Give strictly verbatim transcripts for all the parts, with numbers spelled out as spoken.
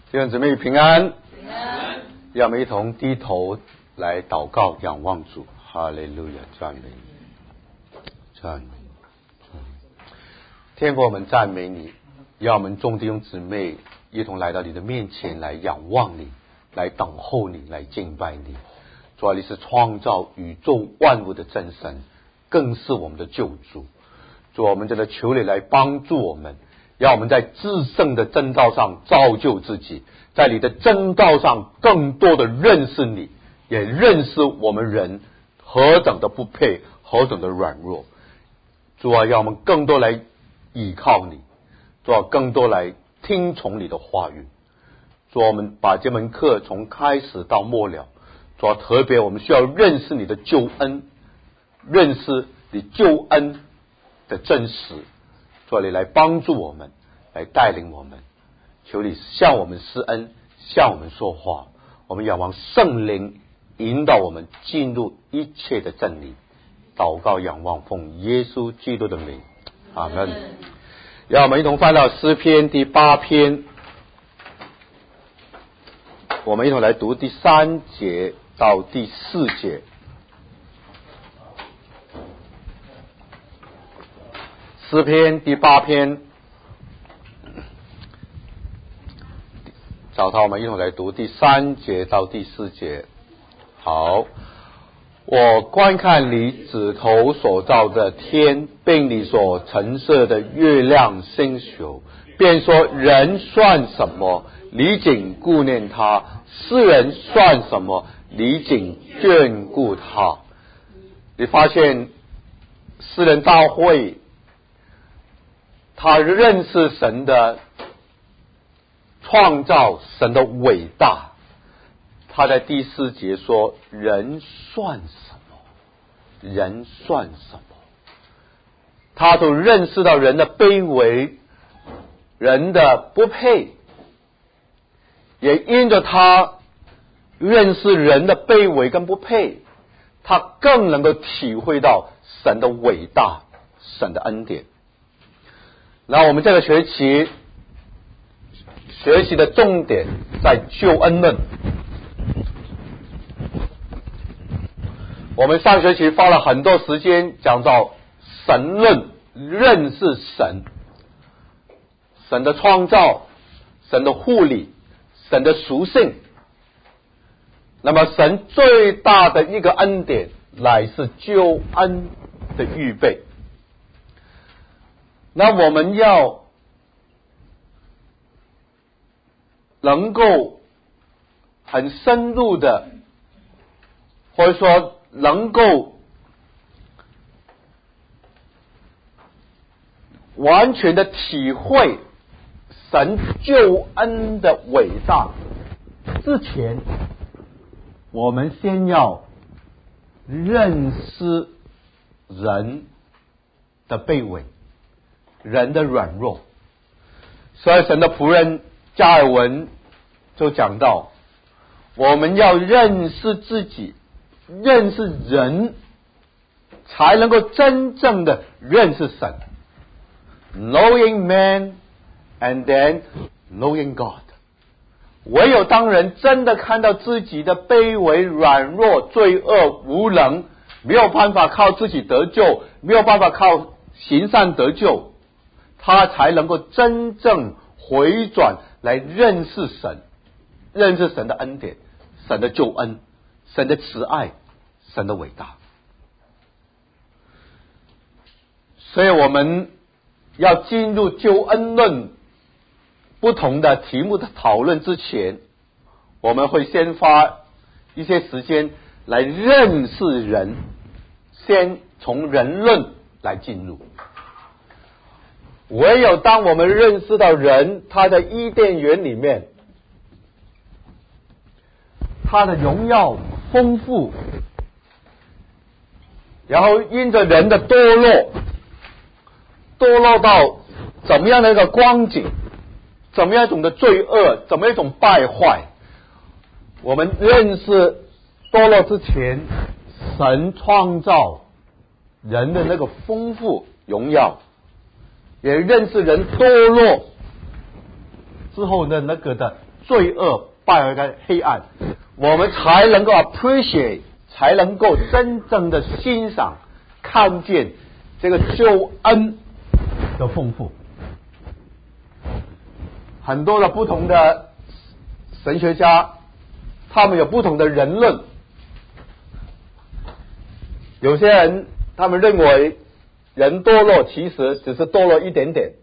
弟兄姊妹平安， 平安。 让我们一同低头来祷告，仰望主。哈利路亚，赞美你，赞美你。天父，我们赞美你，让我们众弟兄姊妹一同来到你的面前，来仰望你，来等候你，来敬拜你。主啊，你是创造宇宙万物的真神，更是我们的救主。主，我们真的求你来帮助我们，让我们在至圣的真道上造就自己，在你的真道上更多的认识你，也认识我们人何等的不配，何等的软弱。主啊，让我们更多来倚靠你，主啊，更多来听从你的话语。主啊，我们把这门课从开始到末了，主啊，特别我们需要认识你的救恩，认识你救恩的真实。主啊，你来帮助我们，来带领我们，求你向我们施恩，向我们说话。我们仰望圣灵引导我们进入一切的真理。祷告仰望奉耶稣基督的名，阿们。让我们一同翻到诗篇第八篇，我们一同来读第三节到第四节。诗篇第八篇，找到我们一同来读第三节到第四节。好，我观看你指头所造的天，并你所陈设的月亮星宿，便说人算什么，你竟顾念他；世人算什么，你竟眷顾他。你发现诗人大会他认识神的创造，神的伟大。他在第四节说人算什么，人算什么。他都认识到人的卑微，人的不配，也因着他认识人的卑微跟不配，他更能够体会到神的伟大，神的恩典。那我们这个学期学习的重点在救恩论。我们上学期花了很多时间讲到神论，认识神，神的创造，神的护理，神的属性。那么神最大的一个恩典乃是救恩的预备。那我们要能够很深入的，或者说能够完全的体会神救恩的伟大之前，我们先要认识人的卑微，人的软弱。所以神的仆人加尔文就讲到，我们要认识自己，认识人，才能够真正的认识神。 Knowing man and then knowing God。 唯有当人真的看到自己的卑微、软弱、罪恶、无能，没有办法靠自己得救，没有办法靠行善得救，他才能够真正回转来认识神，认识神的恩典，神的救恩，神的慈爱，神的伟大。所以我们要进入救恩论不同的题目的讨论之前，我们会先花一些时间来认识人，先从人论来进入。唯有当我们认识到人，他在伊甸园里面，他的荣耀丰富，然后因着人的堕落，堕落到怎么样的一个光景，怎么样一种的罪恶，怎么样一种败坏。我们认识堕落之前，神创造人的那个丰富荣耀，也认识人堕落之后的那个的罪恶、败坏跟黑暗，我们才能够 appreciate， 才能够真正的欣赏、看见这个救恩的丰富。很多的不同的神学家，他们有不同的人论。有些人他们认为人堕落其实只是堕落一点点。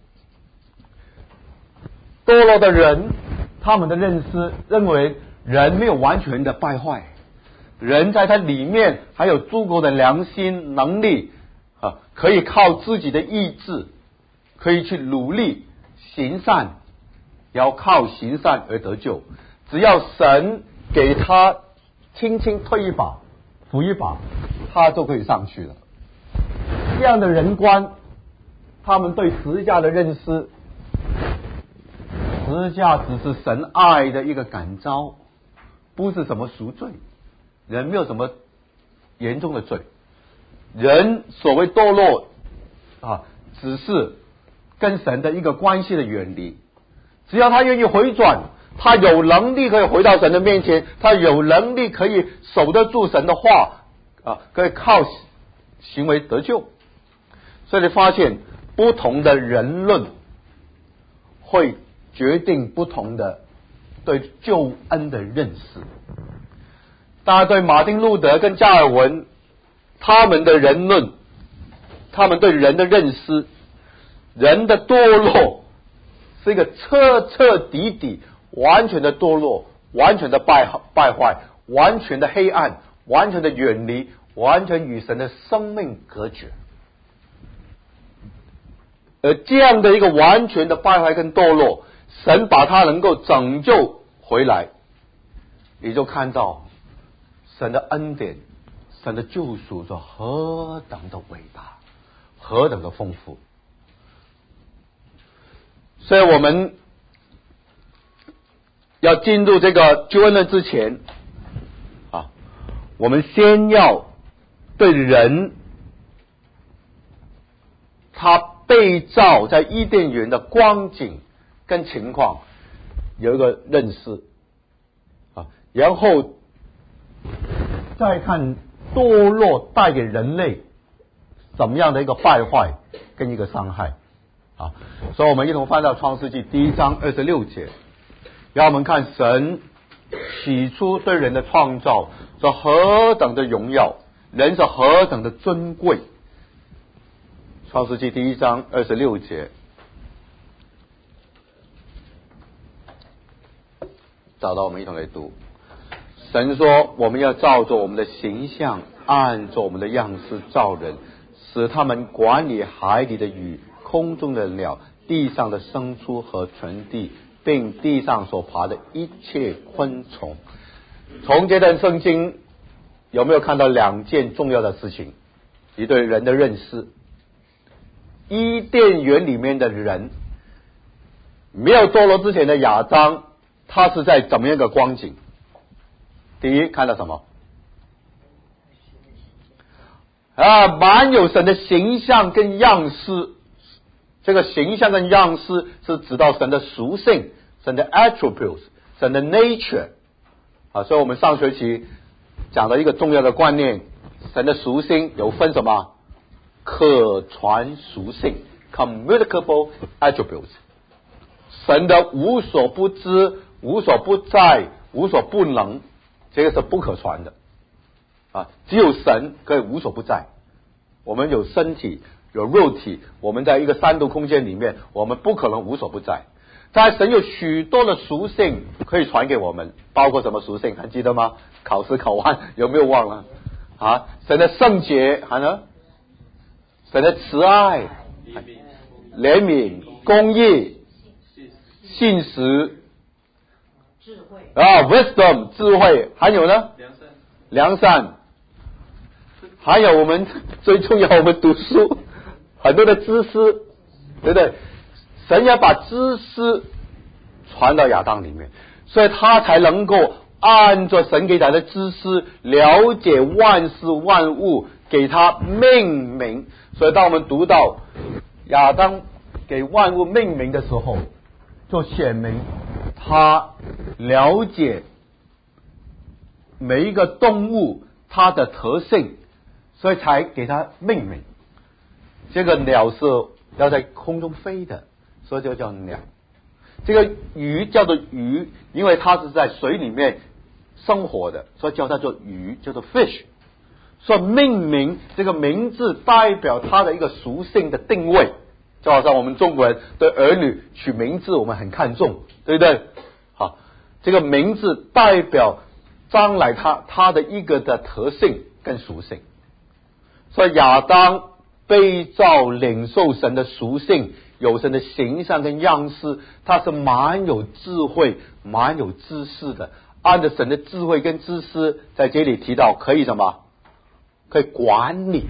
堕落的人，他们的认识认为人没有完全的败坏，人在他里面还有足够的良心能力啊，可以靠自己的意志，可以去努力行善，要靠行善而得救。只要神给他轻轻推一把、扶一把，他就可以上去了。这样的人观，他们对十字架的认识，十字架只是神爱的一个感召，不是什么赎罪。人没有什么严重的罪，人所谓堕落啊，只是跟神的一个关系的远离。只要他愿意回转，他有能力可以回到神的面前，他有能力可以守得住神的话啊，可以靠行为得救。所以你发现不同的人论会决定不同的对救恩的认识。大家对马丁路德跟加尔文他们的人论，他们对人的认识，人的堕落是一个彻彻底底完全的堕落，完全的败败坏，完全的黑暗，完全的远离，完全与神的生命隔绝。而这样的一个完全的败坏跟堕落，神把它能够拯救回来，你就看到神的恩典，神的救赎是何等的伟大，何等的丰富。所以我们要进入这个救恩论之前啊，我们先要对人他被造在伊甸园的光景跟情况有一个认识啊，然后再看堕落带给人类怎么样的一个败坏跟一个伤害啊。所以我们一同翻到创世纪第一章二十六节，让我们看神起初对人的创造是何等的荣耀，人是何等的尊贵。创世纪第一章二十六节，找到我们一同来读。神说，我们要照着我们的形象，按着我们的样式造人，使他们管理海里的鱼，空中的鸟，地上的牲畜和全地，并地上所爬的一切昆虫。从这段圣经有没有看到两件重要的事情？你对人的认识。伊甸园里面的人，没有堕落之前的亚当，他是在怎么样的光景？第一，看到什么？啊，满有神的形象跟样式。这个形象跟样式是指到神的属性，神的 attributes， 神的 nature。啊，所以我们上学期讲的一个重要的观念，神的属性有分什么？可传属性 communicable attributes， 神的无所不知、无所不在、无所不能，这个是不可传的啊！只有神可以无所不在。我们有身体，有肉体，我们在一个三度空间里面，我们不可能无所不在。但神有许多的属性可以传给我们，包括什么属性？还记得吗？考试考完有没有忘了啊？神的圣洁，还呢？神的慈爱、怜悯、公义、信实、智慧啊 ，wisdom 智慧，还有呢？良善，良善，还有我们最重要，我们读书很多的知识，对不对？神要把知识传到亚当里面，所以他才能够按照神给他的知识了解万事万物，给他命名。所以当我们读到亚当给万物命名的时候，就显明他了解每一个动物它的特性，所以才给它命名。这个鸟是要在空中飞的，所以就叫鸟。这个鱼叫做鱼，因为它是在水里面生活的，所以叫它做鱼，叫做 fish。所以命名这个名字代表它的一个属性的定位，就好像我们中国人对儿女取名字我们很看重，对不对？好，这个名字代表将来它它的一个的特性跟属性。所以亚当被造领受神的属性，有神的形象跟样式，他是蛮有智慧蛮有知识的。按照神的智慧跟知识，在这里提到可以什么？可以管理。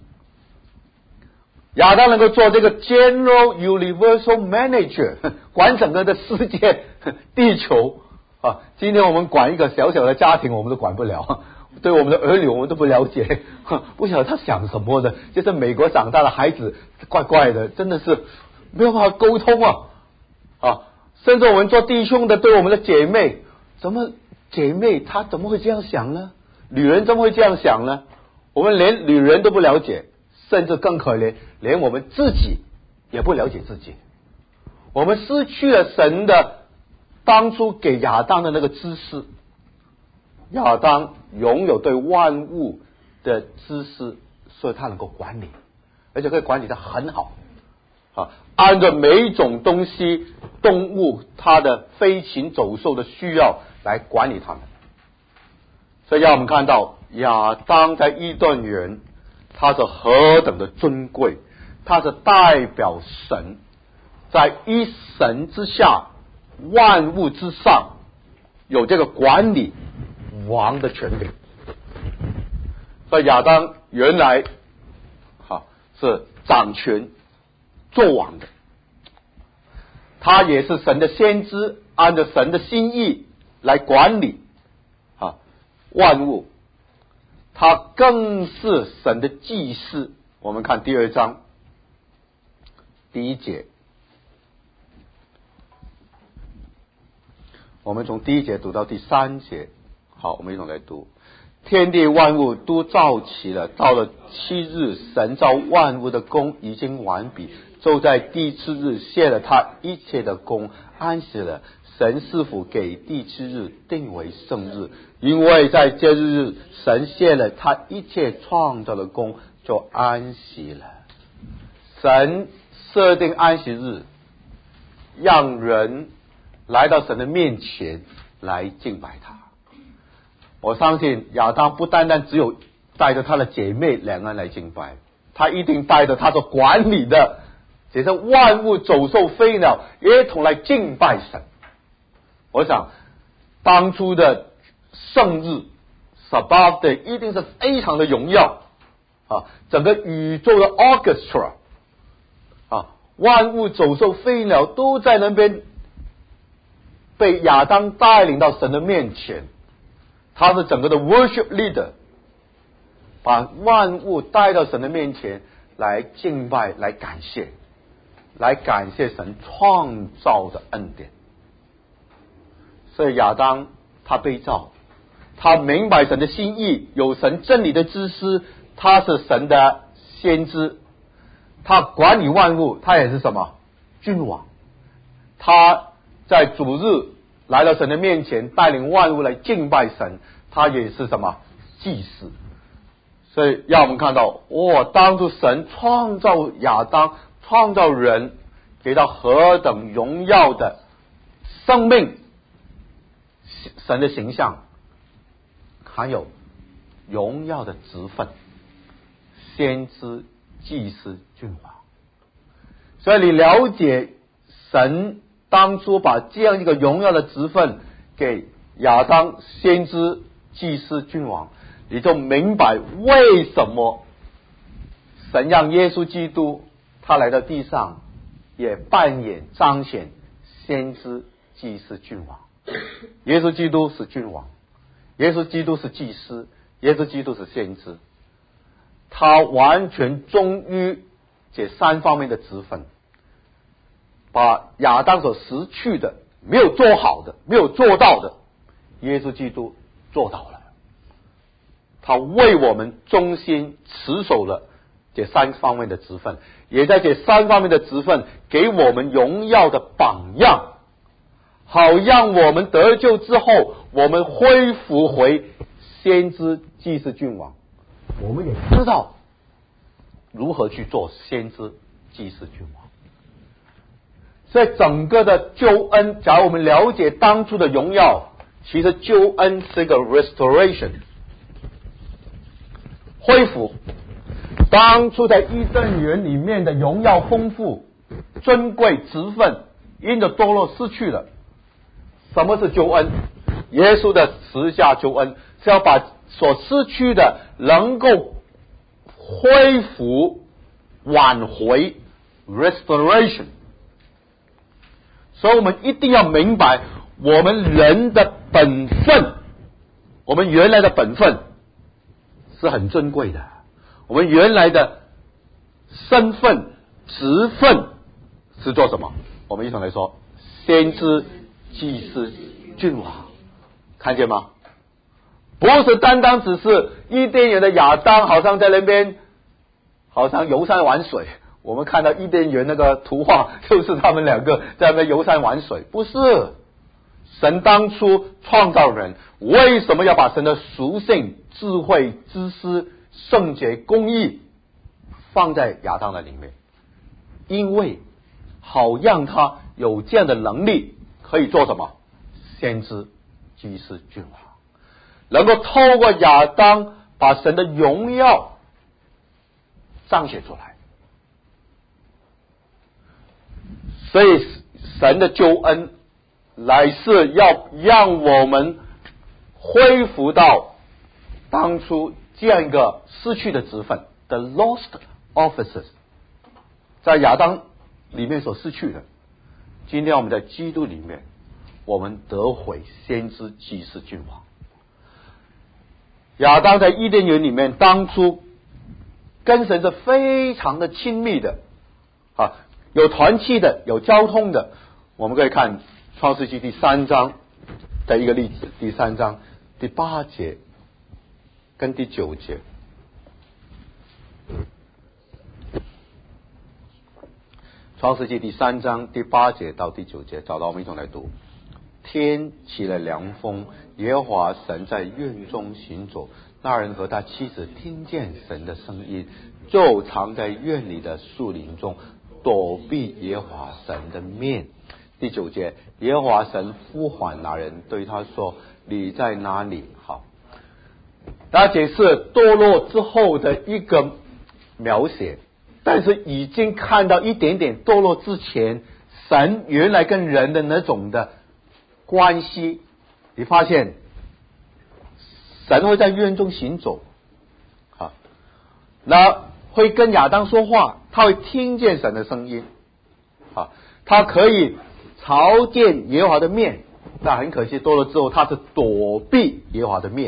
亚当能够做这个 General Universal Manager， 管整个的世界地球啊。今天我们管一个小小的家庭我们都管不了，对我们的儿女我们都不了解，不晓得他想什么的。就是美国长大的孩子怪怪的，真的是没有办法沟通啊啊！甚至我们做弟兄的对我们的姐妹，怎么姐妹她怎么会这样想呢？女人怎么会这样想呢？我们连女人都不了解，甚至更可怜，连我们自己也不了解自己。我们失去了神的当初给亚当的那个知识。亚当拥有对万物的知识，所以他能够管理，而且可以管理得很好啊，按照每一种东西动物它的飞禽走兽的需要来管理它们。所以让我们看到亚当在伊甸园，他是何等的尊贵，他是代表神，在一神之下万物之上有这个管理王的权柄。所以亚当原来好是掌权做王的，他也是神的先知，按照神的心意来管理啊万物，他更是神的祭司。我们看第二章第一节，我们从第一节读到第三节。好，我们一同来读。天地万物都造齐了，到了七日，神造万物的工已经完毕，就在第七日卸了他一切的工，安息了。神是否给第七日定为圣日？因为在这日神卸了他一切创造的工，就安息了。神设定安息日，让人来到神的面前来敬拜他。我相信亚当不单单只有带着他的姐妹两个人来敬拜，他一定带着他所管理的这些万物走兽飞鸟一同来敬拜神。我想当初的圣日 Sabbath Day 一定是非常的荣耀啊，整个宇宙的 orchestra 啊，万物走兽飞鸟都在那边被亚当带领到神的面前。他是整个的 worship leader， 把万物带到神的面前来敬拜，来感谢，来感谢神创造的恩典。所以亚当他被造，他明白神的心意，有神真理的知识，他是神的先知，他管理万物，他也是什么君王。他在主日来到神的面前，带领万物来敬拜神，他也是什么祭司。所以让我们看到，哦，当初神创造亚当，创造人，给到何等荣耀的生命，神的形象，还有荣耀的职分，先知、祭司、君王。所以你了解神当初把这样一个荣耀的职分给亚当，先知、祭司、君王，你就明白为什么神让耶稣基督他来到地上也扮演彰显先知、祭司、君王。耶稣基督是君王，耶稣基督是祭司，耶稣基督是先知，他完全忠于这三方面的职分，把亚当所失去的没有做好的，没有做到的，耶稣基督做到了。他为我们忠心持守了这三方面的职分，也在这三方面的职分给我们荣耀的榜样，好让我们得救之后，我们恢复回先知祭司君王。我们也知道如何去做先知祭司君王。在整个的救恩，假如我们了解当初的荣耀，其实救恩是一个 restoration， 恢复当初在伊甸园里面的荣耀丰富、尊贵、职分，因着堕落失去了。什么是救恩？耶稣的十架救恩是要把所失去的能够恢复、挽回 restoration。所以我们一定要明白，我们人的本分，我们原来的本分是很珍贵的，我们原来的身份、职分是做什么？我们一同来说，先知、祭司、君王，看见吗？不是单单只是伊甸园的亚当，好像在那边，好像游山玩水。我们看到伊甸园那个图画，就是他们两个在那边游山玩水。不是，神当初创造人，为什么要把神的属性、智慧、知识、圣洁、公义放在亚当的里面？因为好让他有这样的能力，可以做什么？先知、祭司、君王，能够透过亚当把神的荣耀彰显出来。所以神的救恩乃是要让我们恢复到当初这样一个失去的职分 the lost offices， 在亚当里面所失去的，今天我们在基督里面，我们得回先知、祭司、君王。亚当在伊甸园里面，当初跟神是非常的亲密的啊，有团契的，有交通的。我们可以看创世纪第三章的一个例子，第三章第八节跟第九节。创世纪第三章第八节到第九节，找到我们一同来读。天起了凉风，耶和华神在院中行走，那人和他妻子听见神的声音，就藏在院里的树林中，躲避耶和华神的面。第九节，耶和华神呼唤那人，对他说：你在哪里？好，那这是堕落之后的一个描写，但是已经看到一点点堕落之前神原来跟人的那种的关系。你发现神会在院中行走啊，那会跟亚当说话，他会听见神的声音啊，他可以朝见耶和华的面。但很可惜，堕落之后他是躲避耶和华的面。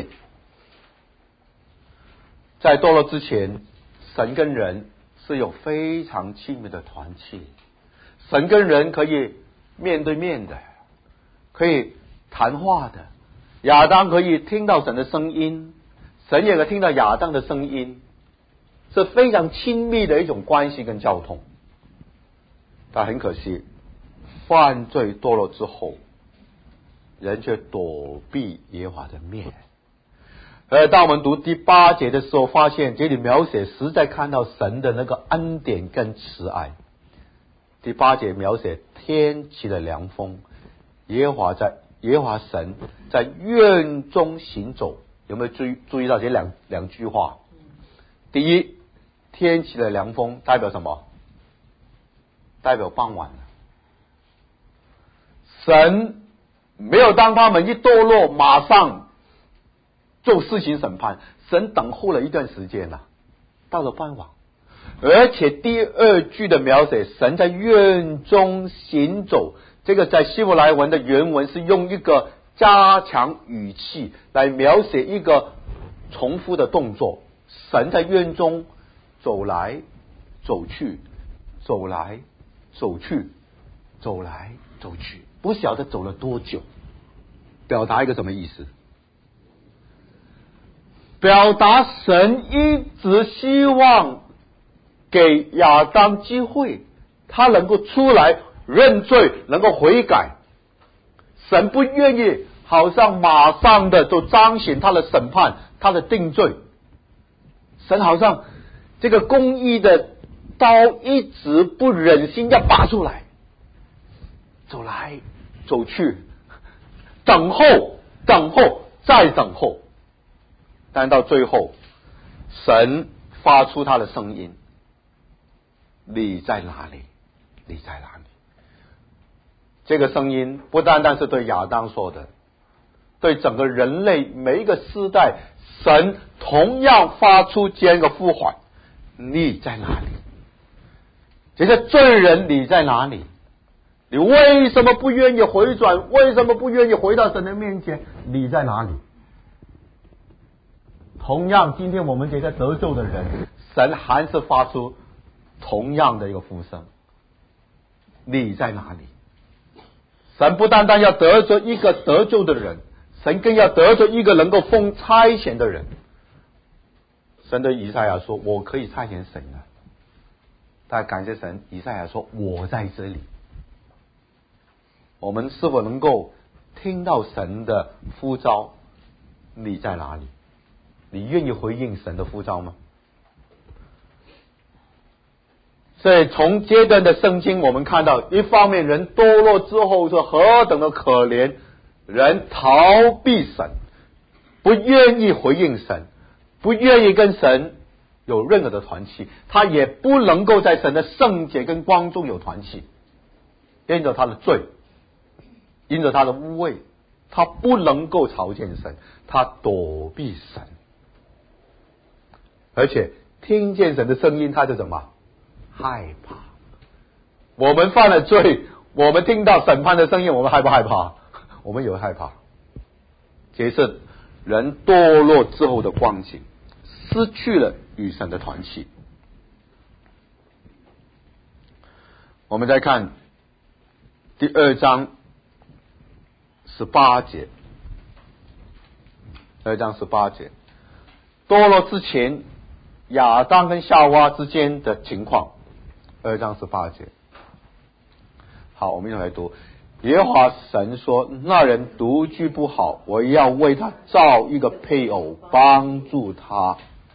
在堕落之前，神跟人是有非常亲密的团契，神跟人可以面对面的，可以谈话的。亚当可以听到神的声音，神也可以听到亚当的声音，是非常亲密的一种关系跟交通。但很可惜，犯罪堕落之后，人却躲避耶和华的面。而当我们读第八节的时候，发现这里描写实在看到神的那个恩典跟慈爱。第八节描写天起了凉风，耶和华在耶和华神在院中行走。有没有注意注意到这两两句话？第一，天起了凉风代表什么？代表傍晚了。神没有当他们一堕落马上就施行审判，神等候了一段时间了，到了傍晚。而且第二句的描写，神在院中行走，这个在希伯来文的原文是用一个加强语气来描写一个重复的动作。神在院中走来走去，走来走去。 走来走去，不晓得走了多久。表达一个什么意思？表达神一直希望给亚当机会，他能够出来认罪，能够悔改。神不愿意好像马上的就彰显他的审判，他的定罪。神好像这个公义的刀一直不忍心要拔出来，走来走去，等候等候再等候，但到最后神发出他的声音，你在哪里？你在哪里？这个声音不单单是对亚当说的，对整个人类每一个世代，神同样发出这样一个呼唤，你在哪里？这些罪人你在哪里？你为什么不愿意回转？为什么不愿意回到神的面前？你在哪里？同样今天我们这些得救的人，神还是发出同样的一个呼声，你在哪里？神不单单要得着一个得救的人，神更要得着一个能够奉差遣的人。神对以赛亚说，我可以差遣谁呢？但感谢神，以赛亚说，我在这里。我们是否能够听到神的呼召？你在哪里？你愿意回应神的呼召吗？所以从这段的圣经我们看到，一方面人堕落之后是何等的可怜，人逃避神，不愿意回应神，不愿意跟神有任何的团契，他也不能够在神的圣洁跟光中有团契，因着他的罪，因着他的污秽，他不能够朝见神，他躲避神，而且听见神的声音他就怎么害怕。我们犯了罪，我们听到审判的声音，我们害不害怕？我们有害怕。这是人堕落之后的光景，失去了与神的团契。我们再看第二章十八节，二章十八节，堕落之前亚当跟夏娃之间的情况。二章十八节，好，我们一起来读。耶和华神说，那人独居不好，我要为他造一个配偶帮助他。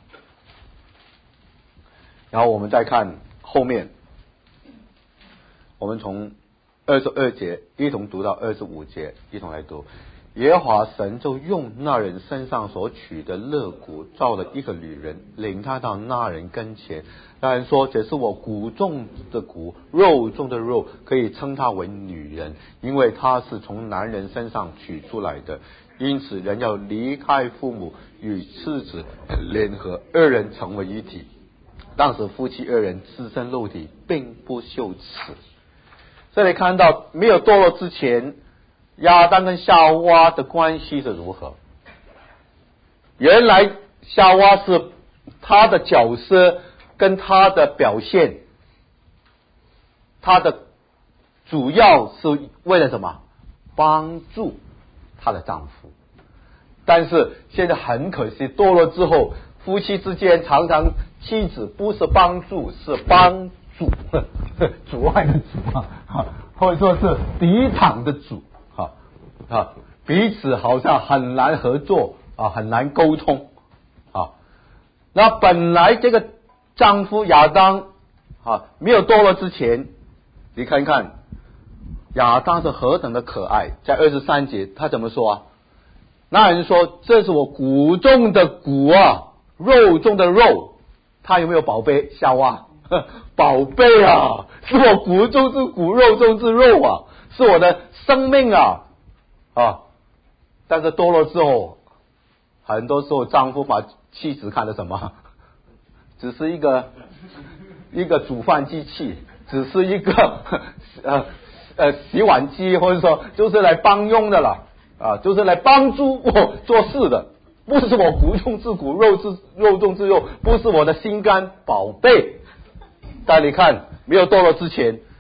然后我们再看后面，我们从二十二节一同读到二十五节，一同来读。耶和华神就用那人身上所取的肋骨造了一个女人，领他到那人跟前。那人说，这是我骨中的骨，肉中的肉，可以称她为女人，因为她是从男人身上取出来的。因此人要离开父母，与妻子联合，二人成为一体。当时夫妻二人自身肉体，并不羞耻。这里看到没有堕落之前，亚当跟夏娃的关系是如何？原来夏娃是他的角色跟他的表现，他的主要是为了什么？帮助他的丈夫。但是现在很可惜，堕落之后，夫妻之间常常妻子不是帮助，是帮助，阻碍的阻啊，或者说是抵挡的阻。啊，彼此好像很难合作啊，很难沟通啊。那本来这个丈夫亚当啊，没有堕落之前，你看看亚当是何等的可爱。在二十三节他怎么说啊？那人说，这是我骨中的骨啊，肉中的肉。他有没有宝贝夏娃？宝贝啊，是我骨中之骨，肉中之肉啊，是我的生命啊。啊！但是堕落之后，很多时候丈夫把妻子看成什么？只是一个一个煮饭机器，只是一个呃呃洗碗机，或者说就是来帮佣的了啊，就是来帮助我做事的，不是我骨中之骨，肉之肉中之肉，不是我的心肝宝贝。但你看，没有堕落之前，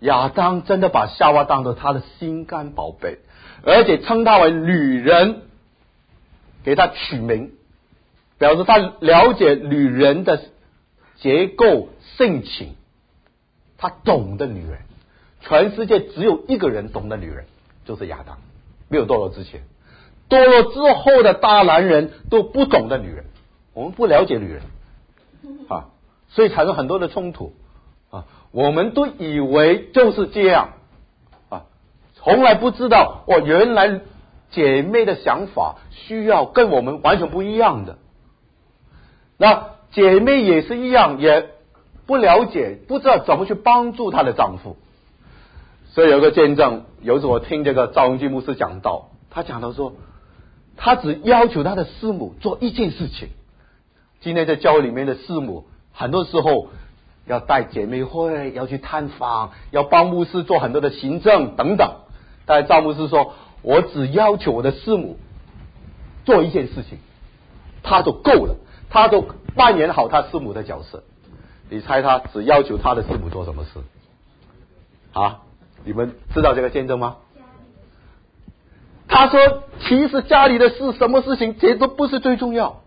亚当真的把夏娃当作他的心肝宝贝，而且称她为女人，给她取名，表示他了解女人的结构性情，他懂得女人。全世界只有一个人懂得女人，就是亚当，没有堕落之前。堕落之后的大男人都不懂得女人，我们不了解女人啊，所以产生很多的冲突啊。我们都以为就是这样啊，从来不知道哦，原来姐妹的想法需要跟我们完全不一样的。那姐妹也是一样，也不了解，不知道怎么去帮助她的丈夫。所以有个见证，有一次我听这个赵荣基牧师讲道，他讲到说，他只要求他的师母做一件事情。今天在教会里面的师母，很多时候要带姐妹会，要去探访，要帮牧师做很多的行政等等。但是赵牧师说，我只要求我的师母做一件事情，他就够了，他就扮演好他师母的角色。你猜他只要求他的师母做什么事啊？你们知道这个见证吗？他说其实家里的事，什么事情这都不是最重要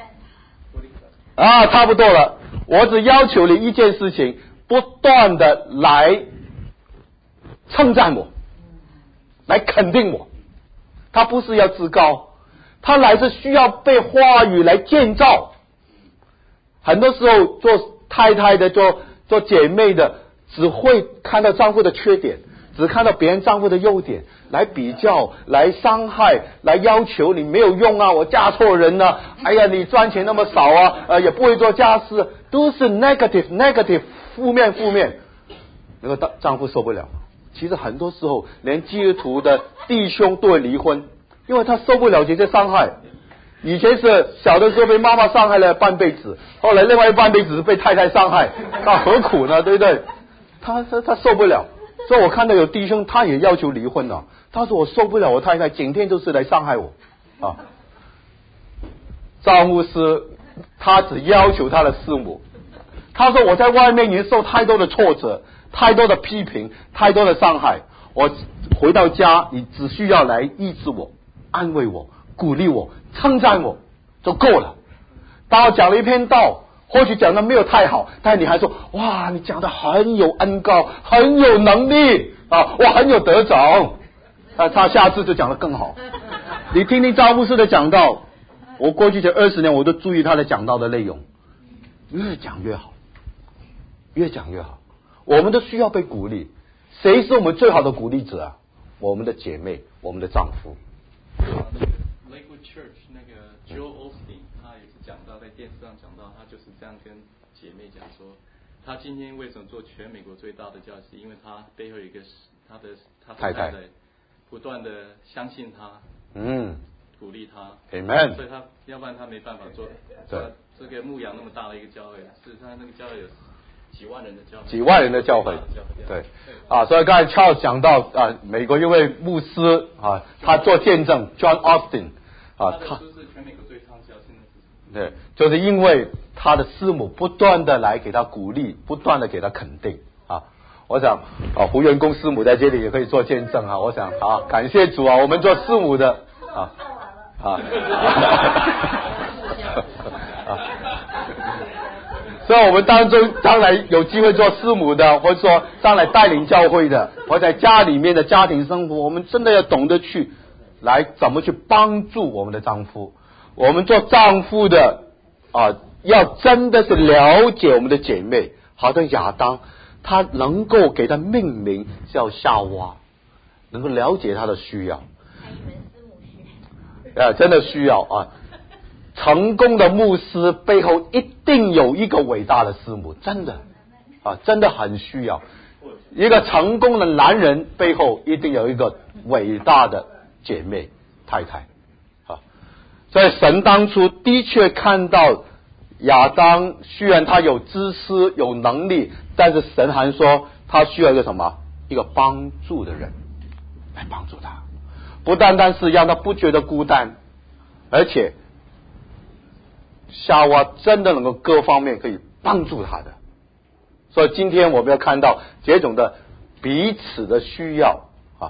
啊，差不多了，我只要求你一件事情，不断的来称赞我，来肯定我。他不是要自高，他乃是需要被话语来建造。很多时候做太太的，做做姐妹的，只会看到丈夫的缺点，只看到别人丈夫的优点，来比较，来伤害，来要求你没有用啊，我嫁错人了、啊，哎呀，你赚钱那么少啊，呃，也不会做家事，都是 negative negative 负面负面，那个丈夫受不了。其实很多时候，连基督徒的弟兄都会离婚，因为他受不了这些伤害。以前是小的时候被妈妈伤害了半辈子，后来另外一半辈子是被太太伤害，那何苦呢？对不对？他他他受不了。所以我看到有弟兄他也要求离婚了，他说我受不了我太太整天都是来伤害我啊。赵牧师他只要求他的师母，他说我在外面已经受太多的挫折，太多的批评，太多的伤害，我回到家你只需要来医治我，安慰我，鼓励我，称赞我就够了。当我讲了一篇道，或许讲的没有太好，但你还说哇，你讲的很有恩膏，很有能力啊，我很有得着。啊，他下次就讲得更好。你听听赵牧师的讲道，我过去这二十年我都注意他的讲道的内容，越讲越好，越讲越好。我们都需要被鼓励，谁是我们最好的鼓励者啊？我们的姐妹，我们的丈夫。 Lakewood Church 那个 Joel Osteen 他也是讲到，在电视上讲到，他就是这样跟姐妹讲说，他今天为什么做全美国最大的教师，因为他背后有一个他的他太太不断的相信他，嗯，鼓励他 ，Amen， 所以他要不然他没办法做对这个牧羊那么大的一个教会，是他那个教会有几万人的教会， 几万人的教会，对啊，所以刚才 Charles 讲到啊，美国一位牧师啊，他做见证 John Austin 啊， 他的书是全美国最畅销，现在是对，就是因为他的师母不断的来给他鼓励，不断的给他肯定啊。我想啊，胡元公师母在这里也可以做见证啊。我想啊，感谢主啊，我们做师母的啊啊。所以我们当中将来有机会做师母的，或者说将来带领教会的，或在家里面的家庭生活，我们真的要懂得去来怎么去帮助我们的丈夫。我们做丈夫的啊，要真的是了解我们的姐妹，好像亚当，他能够给他命名叫夏娃，能够了解他的需要。啊，真的需要啊。成功的牧师背后一定有一个伟大的师母，真的啊，真的很需要。一个成功的男人背后一定有一个伟大的姐妹太太啊。所以神当初的确看到亚当，虽然他有知识有能力，但是神还说他需要一个什么？一个帮助的人来帮助他，不单单是让他不觉得孤单，而且夏娃真的能够各方面可以帮助他的。所以今天我们要看到这种的彼此的需要啊，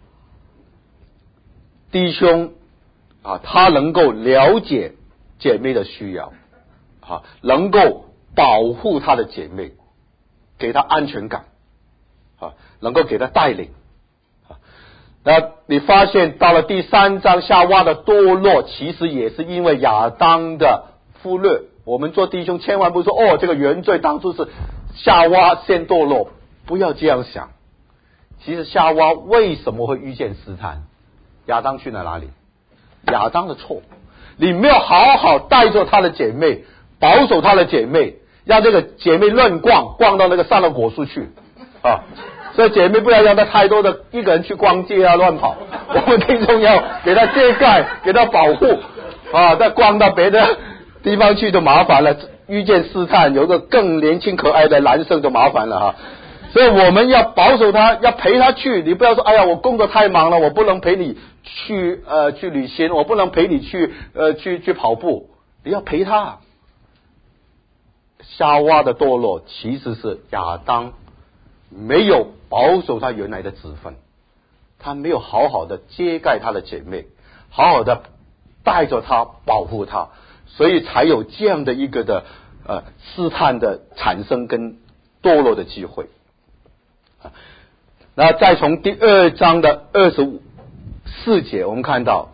弟兄啊，他能够了解姐妹的需要啊，能够保护他的姐妹，给他安全感啊，能够给他带领啊。那你发现到了第三章，夏娃的堕落其实也是因为亚当的忽略。我们做弟兄千万不说哦，这个原罪当初是夏娃先堕落，不要这样想。其实夏娃为什么会遇见试探？亚当去了哪里？亚当的错，你没有好好带着他的姐妹，保守他的姐妹，让这个姐妹乱逛，逛到那个善恶果树去啊！所以姐妹不要让她太多的一个人去逛街啊，乱跑。我们听众要给她遮盖，给她保护啊！再逛到别的地方去就麻烦了，遇见试探，有个更年轻可爱的男生就麻烦了哈。所以我们要保守他，要陪他去。你不要说，哎呀，我工作太忙了，我不能陪你去呃去旅行，我不能陪你去呃去去跑步。你要陪他。夏娃的堕落其实是亚当没有保守他原来的子分，他没有好好的遮盖他的姐妹，好好的带着他保护他，所以才有这样的一个的呃试探的产生跟堕落的机会。那再从第二章的二十五四节，我们看到，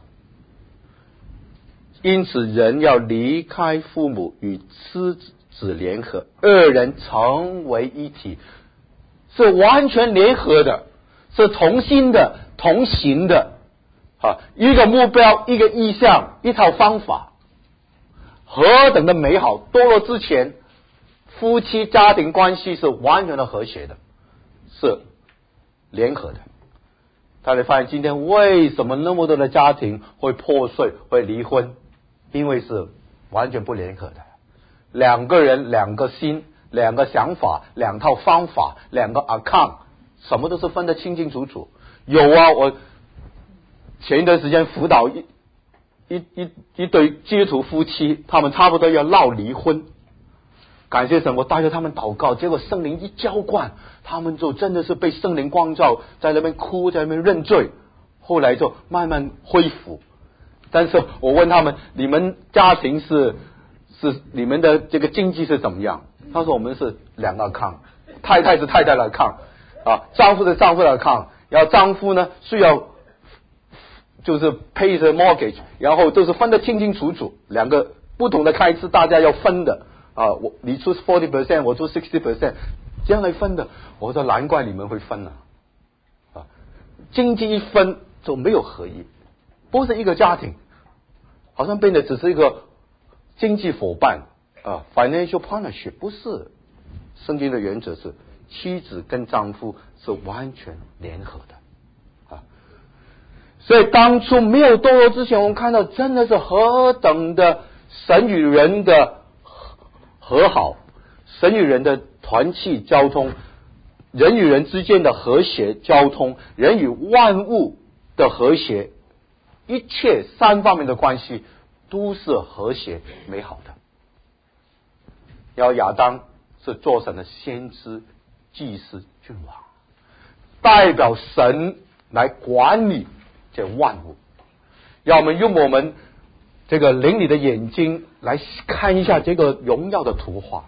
因此人要离开父母，与妻子联合，二人成为一体，是完全联合的，是同心的、同行的啊，一个目标，一个意向，一套方法，何等的美好！堕落之前，夫妻家庭关系是完全的和谐的，是联合的。大家发现今天为什么那么多的家庭会破碎、会离婚？因为是完全不联合的，两个人、两个心、两个想法、两套方法、两个 account， 什么都是分得清清楚楚。有啊，我前一段时间辅导一一一一对基督徒夫妻，他们差不多要闹离婚。感谢神，我带着他们祷告，结果圣灵一浇灌，他们就真的是被圣灵光照，在那边哭，在那边认罪，后来就慢慢恢复。但是我问他们，你们家庭是是你们的这个经济是怎么样？他说我们是两个 account， 太太是太太的 account 啊，丈夫是丈夫的 account， 然后丈夫呢需要就是 pay the mortgage， 然后都是分得清清楚楚，两个不同的开支大家要分的啊，我你出 forty percent， 我出 sixty percent， 这样来分的。我说难怪你们会分啊，啊，经济一分就没有合一。不是一个家庭，好像变得只是一个经济伙伴啊 ，financial partnership， 不是。圣经的原则是妻子跟丈夫是完全联合的啊。所以当初没有堕落之前，我们看到真的是何等的神与人的和好，神与人的团契交通，人与人之间的和谐交通，人与万物的和谐。一切三方面的关系都是和谐美好的。然后亚当是做神的先知、祭司、君王，代表神来管理这万物。让我们用我们这个灵里的眼睛来看一下这个荣耀的图画。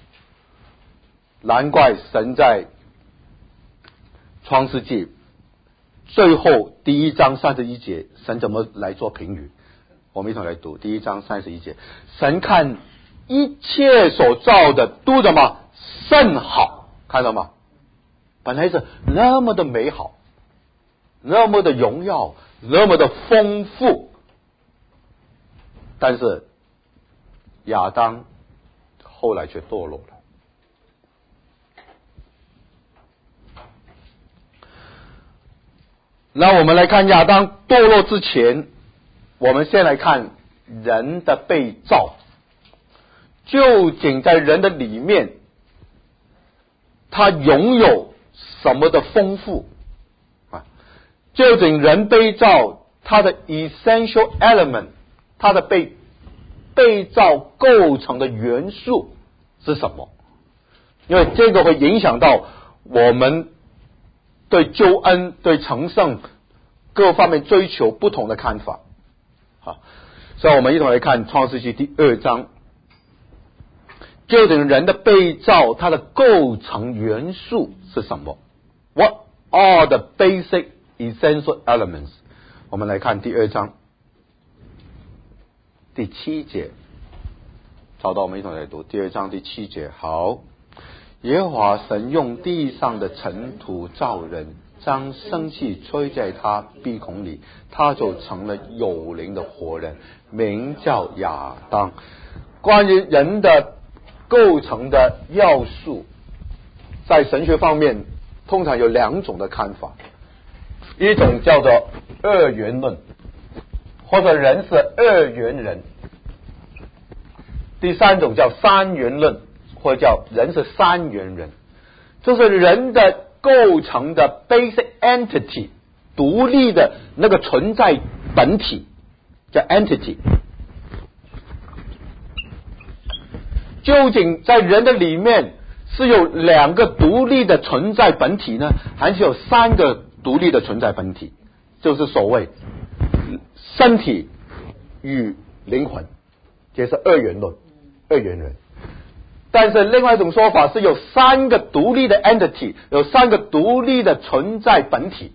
难怪神在创世纪最后第一章三十一节，神怎么来做评语？我们一同来读第一章三十一节。神看一切所造的都怎么甚好，看到吗？本来是那么的美好，那么的荣耀，那么的丰富，但是亚当后来却堕落了。那我们来看亚当堕落之前，我们先来看人的被造，究竟在人的里面，他拥有什么的丰富啊？究竟人被造，它的 essential element， 它的被被造构成的元素是什么？因为这个会影响到我们对救恩、对成圣各方面追求不同的看法。好，所以我们一同来看创世纪第二章，究竟人的被造它的构成元素是什么？ What are the basic essential elements？ 我们来看第二章第七节，找到我们一同来读第二章第七节。好，耶和华神用地上的尘土造人，将生气吹在他鼻孔里，他就成了有灵的活人，名叫亚当。关于人的构成的要素，在神学方面通常有两种的看法，一种叫做二元论，或者人是二元人；第三种叫三元论，或者叫人是三元人，就是人的构成的 basic entity， 独立的那个存在本体叫 entity。究竟在人的里面是有两个独立的存在本体呢，还是有三个独立的存在本体？就是所谓身体与灵魂，这是二元论，二元人。但是另外一种说法是有三个独立的 entity， 有三个独立的存在本体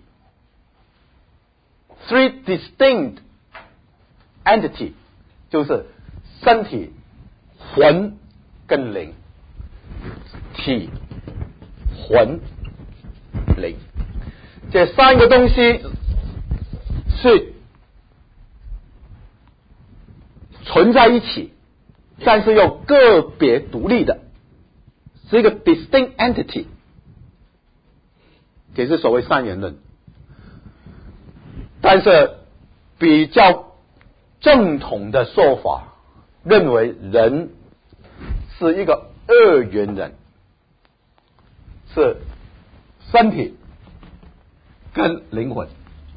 ，three distinct entity， 就是身体、魂跟灵，体、魂、灵，这三个东西是存在一起，但是又个别独立的，是一个 distinct entity， 也是所谓三元论。但是比较正统的说法认为人是一个二元人，是身体跟灵魂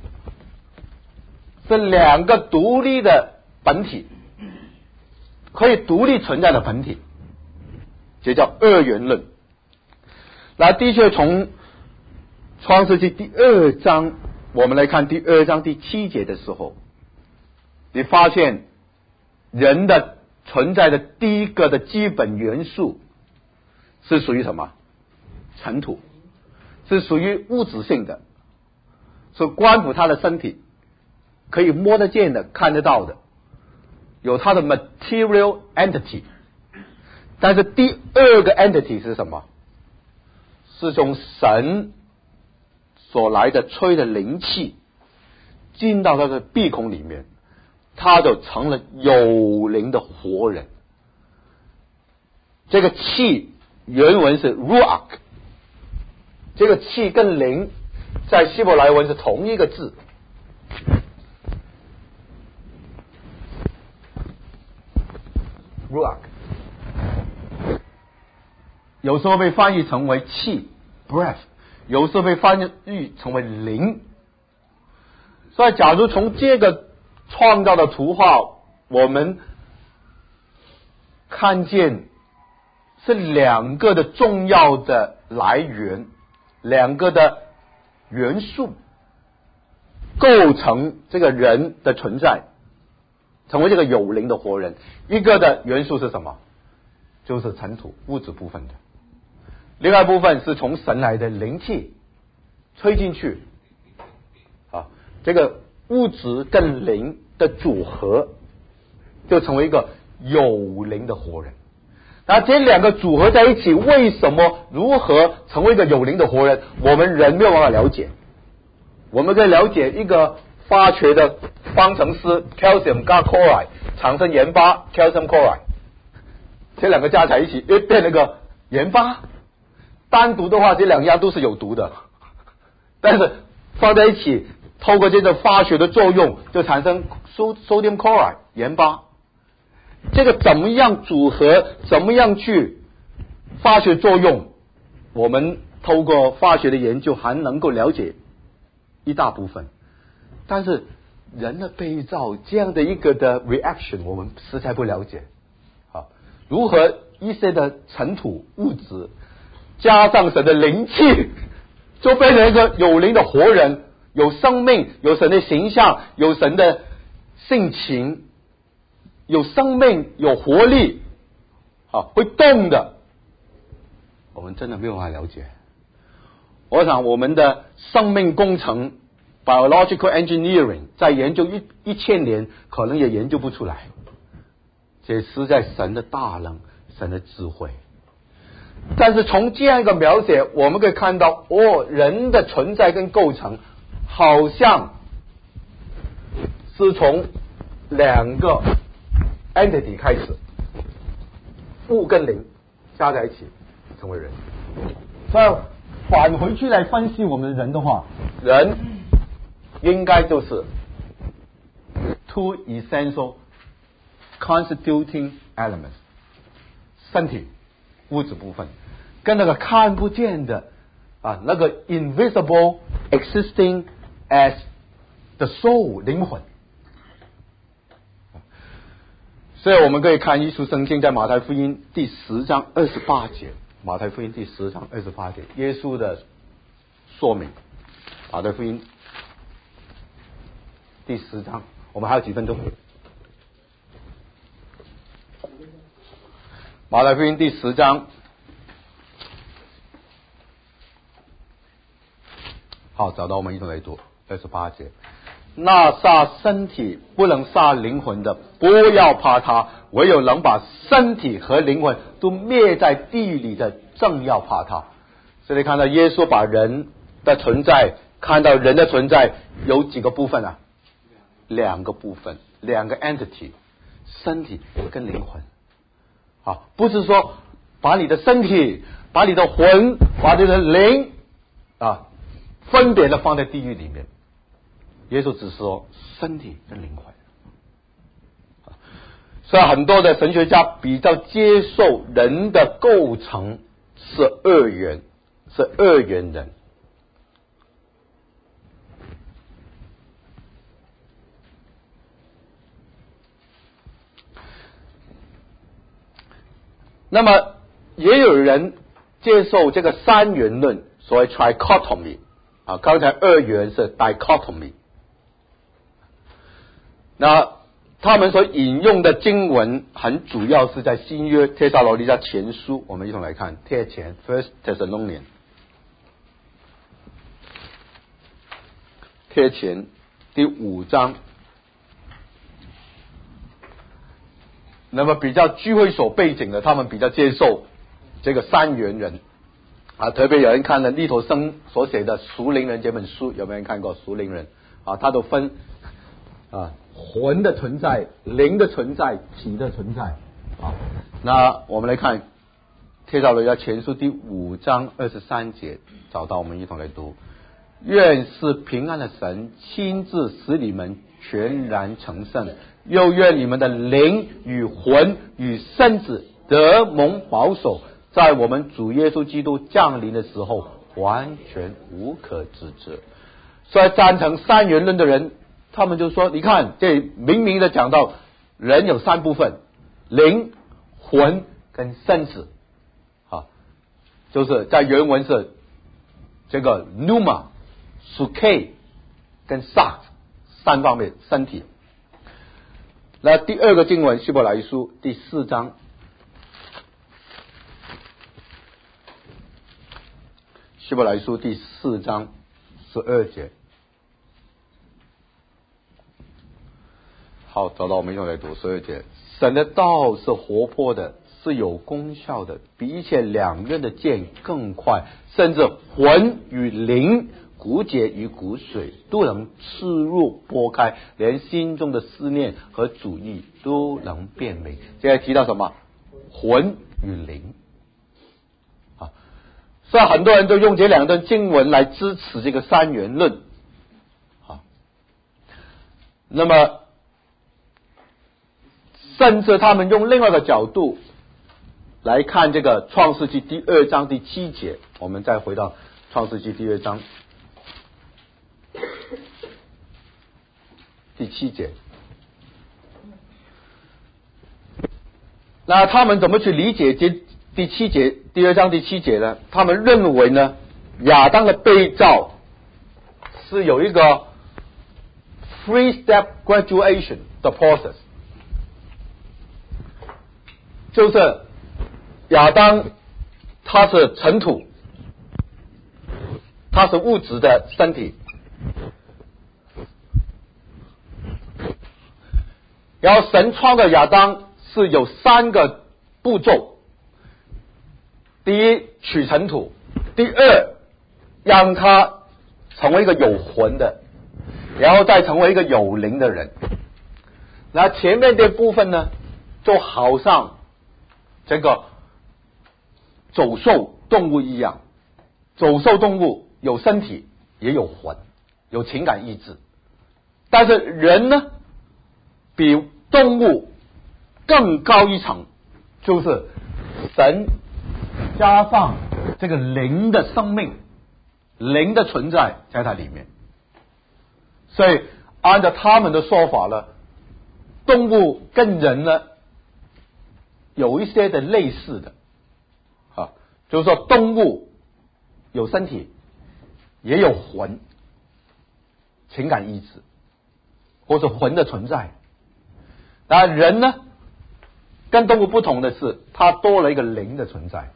是两个独立的本体，可以独立存在的本体，这叫二元论。那的确从创世纪第二章，我们来看第二章第七节的时候，你发现人的存在的第一个的基本元素是属于什么？尘土，是属于物质性的，是关乎他的身体，可以摸得见的、看得到的，有它的 material entity。 但是第二个 entity 是什么？是从神所来的吹的灵气进到他的鼻孔里面，他就成了有灵的活人。这个气原文是 ruach， 这个气跟灵在希伯来文是同一个字。ruach 有时候被翻译成为气 breath， 有时候被翻译成为灵。所以假如从这个创造的图画我们看见是两个的重要的来源，两个的元素构成这个人的存在，成为这个有灵的活人。一个的元素是什么？就是尘土，物质部分的。另外一部分是从神来的灵气吹进去啊，这个物质跟灵的组合就成为一个有灵的活人。那这两个组合在一起，为什么如何成为一个有灵的活人，我们人没有办法了解。我们可以了解一个化学的方程式 calcium 加 chloride 产生盐巴 calcium chloride， 这两个加在一起诶变了个盐巴。单独的话这两样都是有毒的，但是放在一起透过这个化学的作用就产生 sodium chloride 盐巴。这个怎么样组合，怎么样去化学作用，我们透过化学的研究还能够了解一大部分。但是人的被造这样的一个的 reaction 我们实在不了解啊，如何一些的尘土物质加上神的灵气就变成一个有灵的活人，有生命，有神的形象，有神的性情，有生命，有活力，啊，会动的。我们真的没有办法了解。我想我们的生命工程 biological engineering 在研究一一千年，可能也研究不出来。这是在神的大能，神的智慧。但是从这样一个描写，我们可以看到，哦，人的存在跟构成，好像是从两个 entity 开始，物跟灵加在一起成为人。所以返回去来分析我们的人的话，人应该就是 two essential constituting elements， 身体物质部分跟那个看不见的啊，那个 invisible existing as the soul 灵魂。所以我们可以看耶稣圣经在马太福音第十章二十八节，马太福音第十章二十八节，耶稣的说明。马太福音第十章，我们还有几分钟？马太福音第十章，好，找到我们一同来读二十八节。那杀身体不能杀灵魂的，不要怕他；唯有能把身体和灵魂都灭在地狱里的，正要怕他。这里看到耶稣把人的存在，看到人的存在有几个部分啊？两个部分，两个 entity， 身体跟灵魂。啊，不是说把你的身体、把你的魂、把你的灵啊，分别的放在地狱里面。耶稣只说身体跟灵魂。所以很多的神学家比较接受人的构成是二元，是二元人。那么也有人接受这个三元论，所谓 trichotomy 啊，刚才二元是 dichotomy。那他们所引用的经文很主要是在新约帖撒罗尼迦前书，我们一同来看帖前 First Thessalonians， 帖前第五章。那么比较聚会所背景的，他们比较接受这个三元人啊，特别有人看了利陀生所写的《属灵人》这本书，有没有人看过《属灵人》啊？他都分啊魂的存在、灵的存在、体的存在啊。那我们来看帖撒罗尼迦前书第五章二十三节，找到我们一同来读。愿是平安的神亲自使你们全然成圣，又愿你们的灵与魂与身子得蒙保守，在我们主耶稣基督降临的时候完全无可指责。所以赞成三元论的人，他们就说，你看这明明的讲到人有三部分，灵、魂跟身子啊，就是在原文是这个 pneuma、suke 跟 sarx 三方面身体。那第二个经文希伯来书第四章，希伯来书第四章十二节。好，找到我们一同来读十二节。神的道是活泼的，是有功效的，比一切两刃的剑更快，甚至魂与灵、骨节与骨髓都能刺入拨开，连心中的思念和主意都能辨明。现在提到什么？魂与灵啊，所以很多人都用这两段经文来支持这个三元论啊。那么甚至他们用另外一个角度来看这个创世纪第二章第七节，我们再回到创世纪第二章第七节。那他们怎么去理解这第七节第二章第七节呢？他们认为呢， 亚当的被造是有一个 three step graduation 的 process， 就是亚当他是尘土，他是物质的身体，然后神创造亚当是有三个步骤：第一，取尘土；第二，让他成为一个有魂的，然后再成为一个有灵的人。那前面的部分呢，就好像这个走兽动物一样，走兽动物有身体，也有魂，有情感意志。但是人呢，比动物更高一层，就是神加上这个灵的生命，灵的存在在它里面。所以按照他们的说法呢，动物跟人呢有一些的类似的啊，就是说动物有身体，也有魂，情感意志，或者魂的存在。那人呢，跟动物不同的是，它多了一个灵的存在。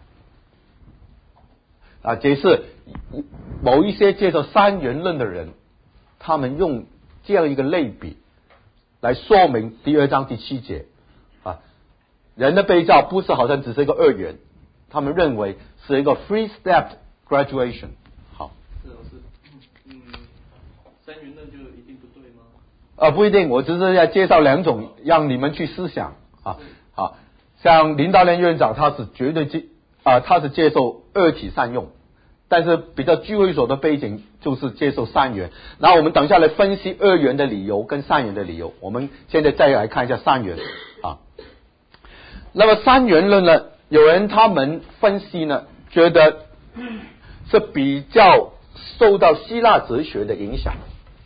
啊，这是某一些接受三元论的人，他们用这样一个类比来说明第二章第七节啊，人的被造不是好像只是一个二元，他们认为是一个 three step graduation。好， 是老师，嗯，三元论就一定不对吗？ 啊，不一定，我只是要介绍两种，让你们去思想啊。好，像林道莲院长，他是绝对接啊，他是接受二体三用。但是比较聚会所的背景就是接受三元，然后我们等下来分析二元的理由跟三元的理由。我们现在再来看一下三元啊。那么三元论呢，有人他们分析呢，觉得是比较受到希腊哲学的影响。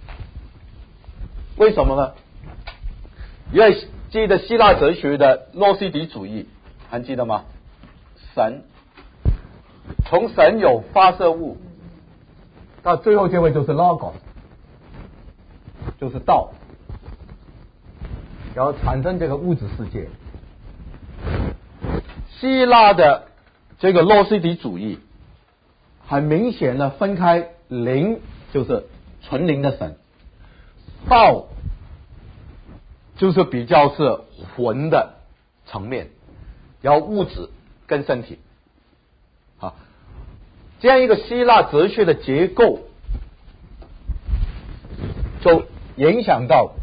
为什么呢？因为记得希腊哲学的诺西底主义，还记得吗？神。从神有发射物，到最后结尾就是 logos， 就是道，然后产生这个物质世界。希腊的这个诺西底主义很明显的分开灵，就是纯灵的神，道就是比较是魂的层面，然后物质跟身体。啊，这样一个希腊哲学的结构，就影响到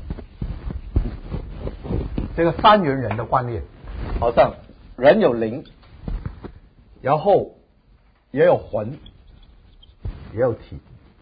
这个三元人的观念，好像人有灵，然后也有魂，也有体。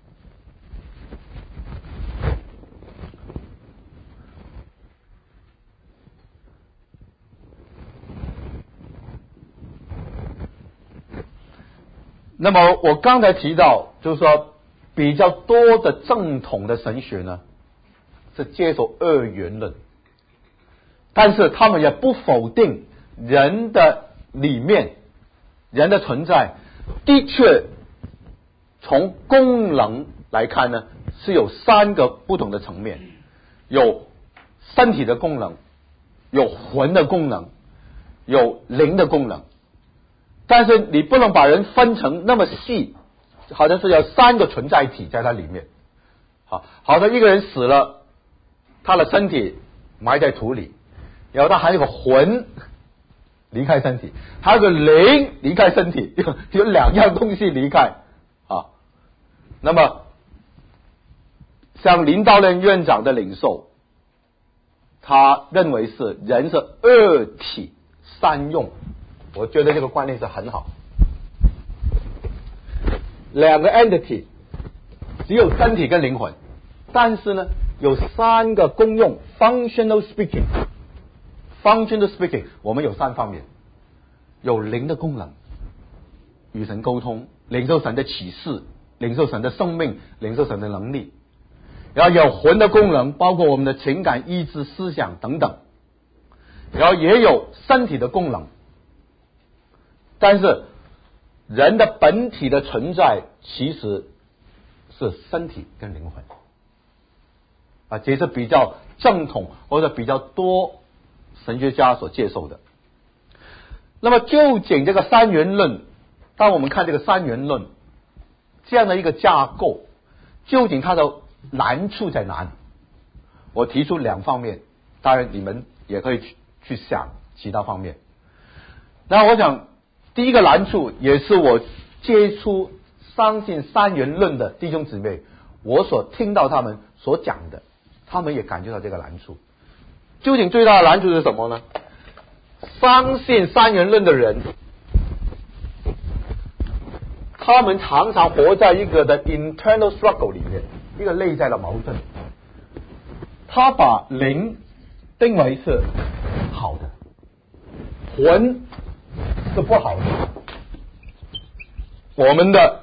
那么我刚才提到，就是说比较多的正统的神学呢，是接受二元论，但是他们也不否定人的里面，人的存在的确从功能来看呢，是有三个不同的层面，有身体的功能，有魂的功能，有灵的功能。但是你不能把人分成那么细，好像是有三个存在体在它里面。好，好像一个人死了，他的身体埋在土里，然后他还有个魂离开身体，还有个灵离开身体，有有两样东西离开啊。那么像林道莲院长的领受，他认为是人是二体三用。我觉得这个观念是很好，两个 entity 只有身体跟灵魂，但是呢有三个功用 functional speaking functional speaking 我们有三方面，有灵的功能，与神沟通，领受神的启示，领受神的生命，领受神的能力，然后有魂的功能，包括我们的情感意志思想等等，然后也有身体的功能。但是人的本体的存在其实是身体跟灵魂啊，这是比较正统或者比较多神学家所接受的。那么究竟这个三元论，当我们看这个三元论这样的一个架构，究竟它的难处在哪里？我提出两方面，当然你们也可以去去想其他方面。那我想第一个难处，也是我接触相信三元论的弟兄姊妹，我所听到他们所讲的，他们也感觉到这个难处。究竟最大的难处是什么呢？相信三元论的人，他们常常活在一个的 internal struggle 里面，一个内在的矛盾。他把灵定为是好的，魂是不好的。我们的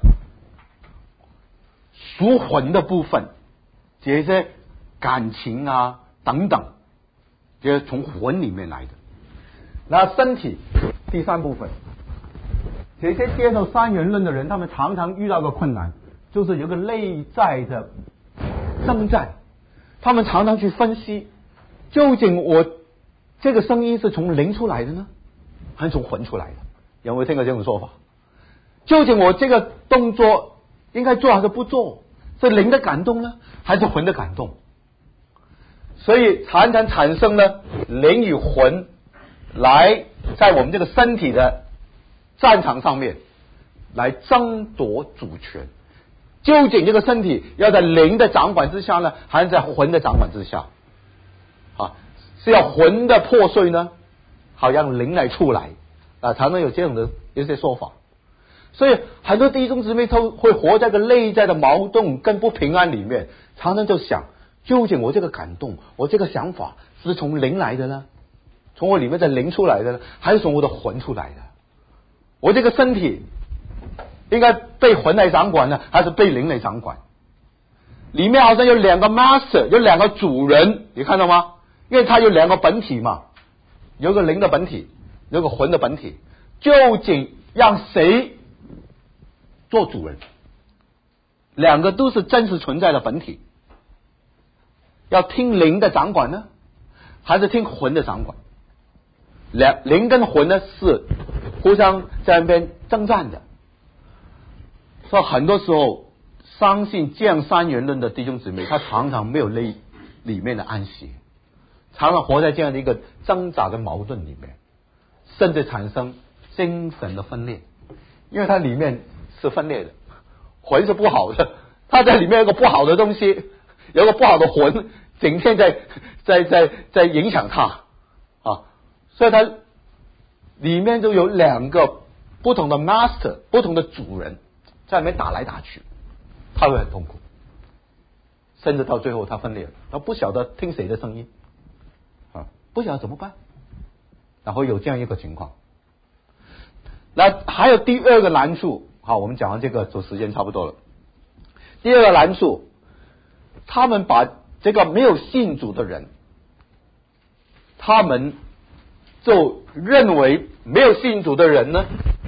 属魂的部分，这些感情啊等等，这是从魂里面来的。那身体第三部分，这些接受三元论的人，他们常常遇到个困难，就是有个内在的征战。他们常常去分析，究竟我这个声音是从灵出来的呢，还是从魂出来的？有没有听过这种说法？究竟我这个动作应该做还是不做？是灵的感动呢，还是魂的感动？所以常常产生了灵与魂来在我们这个身体的战场上面来争夺主权。究竟这个身体要在灵的掌管之下呢，还是在魂的掌管之下？啊，是要魂的破碎呢，好让灵来出来啊，常常有这种的一些说法。所以很多弟兄姊妹都会活在个内在的矛盾跟不平安里面，常常就想，究竟我这个感动，我这个想法是从灵来的呢，从我里面的灵出来的呢，还是从我的魂出来的？我这个身体应该被魂来掌管呢，还是被灵来掌管？里面好像有两个 master， 有两个主人，你看到吗？因为它有两个本体嘛，有个灵的本体，有个魂的本体。究竟让谁做主人？两个都是真实存在的本体，要听灵的掌管呢，还是听魂的掌管？两灵跟魂呢是互相在那边征战的。所以很多时候，相信这样三元论的弟兄姊妹，他常常没有内里面的安息，常常活在这样的一个挣扎跟矛盾里面，甚至产生精神的分裂，因为它里面是分裂的，魂是不好的，它在里面有个不好的东西，有个不好的魂，整天在在在在影响它啊，所以它里面就有两个不同的 master， 不同的主人。在里面打来打去，他会很痛苦，甚至到最后他分裂了，他不晓得听谁的声音啊，不晓得怎么办，然后有这样一个情况。那还有第二个难处，好，我们讲完这个，就时间差不多了。第二个难处，他们把这个没有信主的人，他们就认为没有信主的人呢，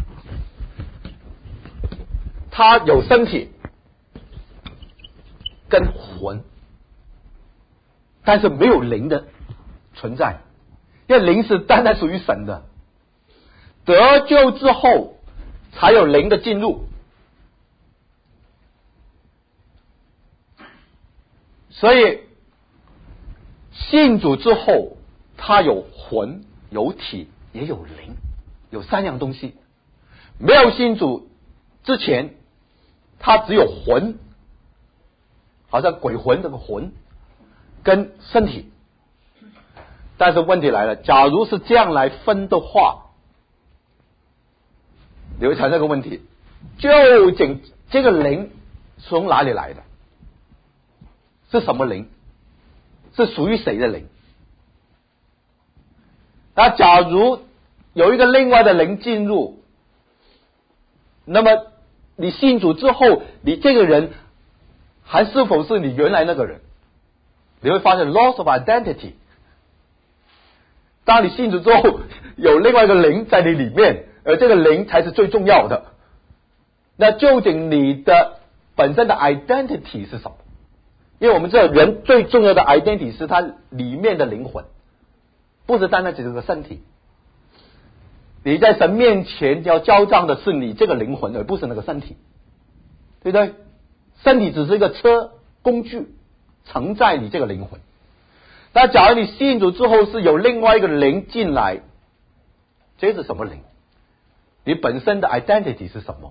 他有身体跟魂，但是没有灵的存在，因为灵是单单属于神的，得救之后才有灵的进入，所以信主之后，他有魂、有体，也有灵，有三样东西。没有信主之前，他只有魂，好像鬼魂这个魂跟身体。但是问题来了，假如是这样来分的话，你会产生一个问题，究竟这个灵是从哪里来的？是什么灵？是属于谁的灵？那假如有一个另外的灵进入，那么你信主之后，你这个人还是否是你原来那个人？你会发现 loss of identity。当你信主之后，有另外一个灵在你里面，而这个灵才是最重要的。 那究竟你的本身的 identity 是什么？因为我们知道人最重要的 identity 是他里面的灵魂，不是单单只是个身体。你在神面前要交账的是你这个灵魂，而不是那个身体，对不对？身体只是一个车工具，承载你这个灵魂。那假如你信主之后是有另外一个灵进来，这是什么灵？你本身的 identity 是什么？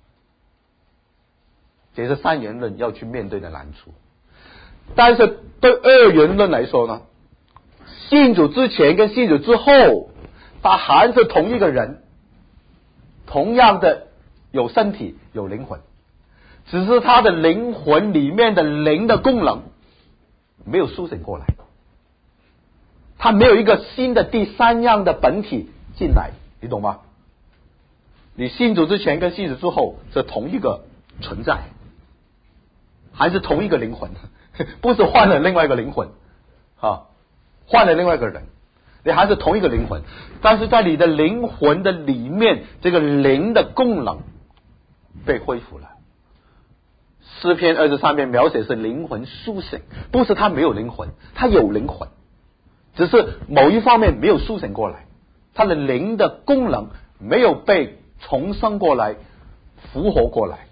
这是三元论要去面对的难处。但是对二元论来说呢，信主之前跟信主之后，他还是同一个人，同样的有身体有灵魂，只是他的灵魂里面的灵的功能没有苏醒过来，他没有一个新的第三样的本体进来，你懂吗？你信主之前跟信主之后是同一个存在，还是同一个灵魂，不是换了另外一个灵魂啊，换了另外一个人，你还是同一个灵魂，但是在你的灵魂的里面，这个灵的功能被恢复了。诗篇二十三篇描写是灵魂苏醒，不是他没有灵魂，他有灵魂，只是某一方面没有苏醒过来，他的灵的功能没有被重生过来，复活过来，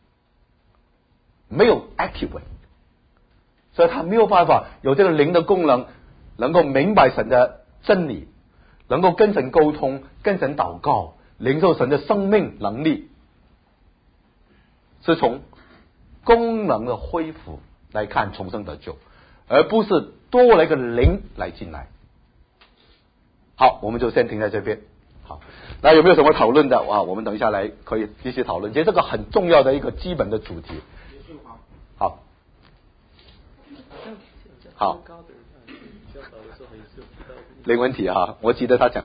没有 activate， 所以他没有办法有这个灵的功能，能够明白神的真理，能够跟神沟通，跟神祷告，领受神的生命能力，是从功能的恢复来看重生得救，而不是多了一个灵来进来。好，我们就先停在这边。好，那有没有什么讨论的？哇，我们等一下来可以继续讨论。其实这个很重要的一个基本的主题。好，好，零问题哈，我记得他讲。